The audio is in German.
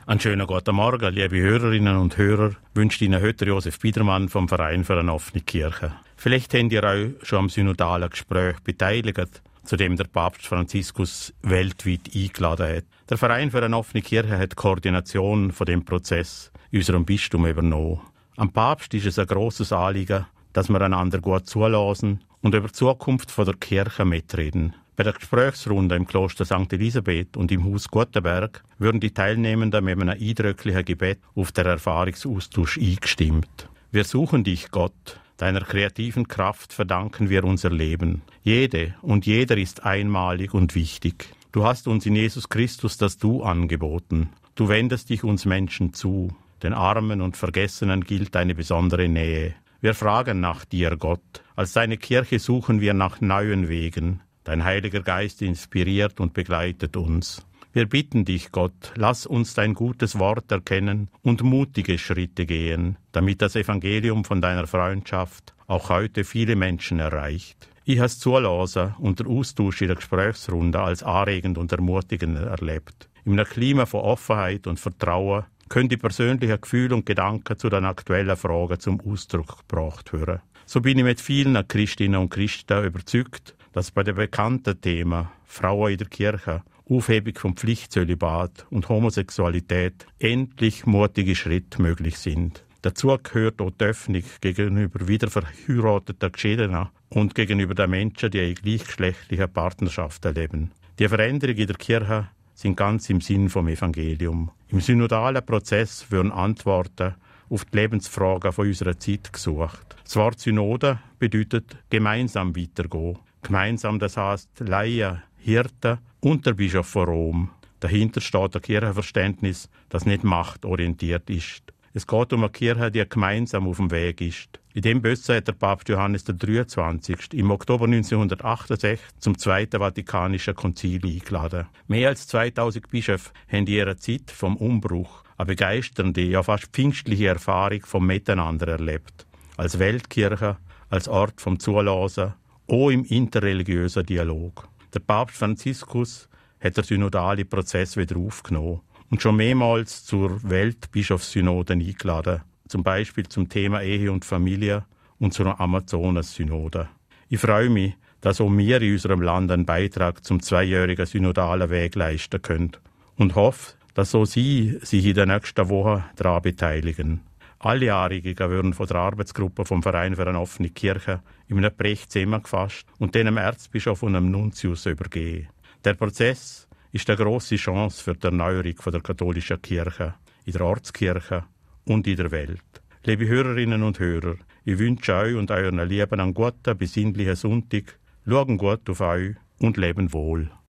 Einen schönen guten Morgen, liebe Hörerinnen und Hörer, wünscht Ihnen heute Josef Biedermann vom Verein für eine offene Kirche. Vielleicht habt ihr euch schon am synodalen Gespräch beteiligt, zu dem der Papst Franziskus weltweit eingeladen hat. Der Verein für eine offene Kirche hat die Koordination von dem Prozess in unserem Bistum übernommen. Am Papst ist es ein grosses Anliegen, dass wir einander gut zulassen und über die Zukunft der Kirche mitreden. Bei der Gesprächsrunde im Kloster St. Elisabeth und im Haus Gutenberg würden die Teilnehmenden mit einem eindrücklichen Gebet auf den Erfahrungsaustausch eingestimmt. Wir suchen dich, Gott. Deiner kreativen Kraft verdanken wir unser Leben. Jede und jeder ist einmalig und wichtig. Du hast uns in Jesus Christus das Du angeboten. Du wendest dich uns Menschen zu. Den Armen und Vergessenen gilt deine besondere Nähe. Wir fragen nach dir, Gott. Als deine Kirche suchen wir nach neuen Wegen. Dein Heiliger Geist inspiriert und begleitet uns. Wir bitten dich, Gott, lass uns dein gutes Wort erkennen und mutige Schritte gehen, damit das Evangelium von deiner Freundschaft auch heute viele Menschen erreicht. Ich habe das Zuhören und der Austausch in der Gesprächsrunde als anregend und ermutigend erlebt. In einem Klima von Offenheit und Vertrauen können die persönlichen Gefühle und Gedanken zu den aktuellen Fragen zum Ausdruck gebracht werden. So bin ich mit vielen Christinnen und Christen überzeugt, dass bei den bekannten Themen Frauen in der Kirche, Aufhebung vom Pflichtzölibat und Homosexualität endlich mutige Schritte möglich sind. Dazu gehört auch die Öffnung gegenüber wiederverheirateten Geschiedenen und gegenüber den Menschen, die in gleichgeschlechtlichen Partnerschaften leben. Die Veränderungen in der Kirche sind ganz im Sinn vom Evangelium. Im synodalen Prozess werden Antworten auf die Lebensfragen von unserer Zeit gesucht. Das Wort Synode bedeutet gemeinsam weitergehen. Gemeinsam, das heisst Laien, Hirten und der Bischof von Rom. Dahinter steht ein Kirchenverständnis, das nicht machtorientiert ist. Es geht um eine Kirche, die gemeinsam auf dem Weg ist. In dem Bösse hat der Papst Johannes der 23. im Oktober 1968 zum Zweiten Vatikanischen Konzil eingeladen. Mehr als 2000 Bischöfe haben in ihrer Zeit vom Umbruch eine begeisternde, ja fast pfingstliche Erfahrung vom Miteinander erlebt. Als Weltkirche, als Ort vom Zulassen, auch im interreligiösen Dialog. Der Papst Franziskus hat den synodalen Prozess wieder aufgenommen und schon mehrmals zur Weltbischofssynode eingeladen, zum Beispiel zum Thema Ehe und Familie und zur Amazonas-Synode. Ich freue mich, dass auch wir in unserem Land einen Beitrag zum 2-jährigen synodalen Weg leisten können und hoffe, dass auch Sie sich in den nächsten Wochen daran beteiligen. Alle Anregungen werden von der Arbeitsgruppe vom Verein für eine offene Kirche in einem Bericht zusammengefasst und dem Erzbischof und dem Nuntius übergeben. Der Prozess ist eine grosse Chance für die Erneuerung der katholischen Kirche, in der Ortskirche und in der Welt. Liebe Hörerinnen und Hörer, ich wünsche euch und euren Lieben einen guten, besinnlichen Sonntag. Schauen gut auf euch und leben wohl.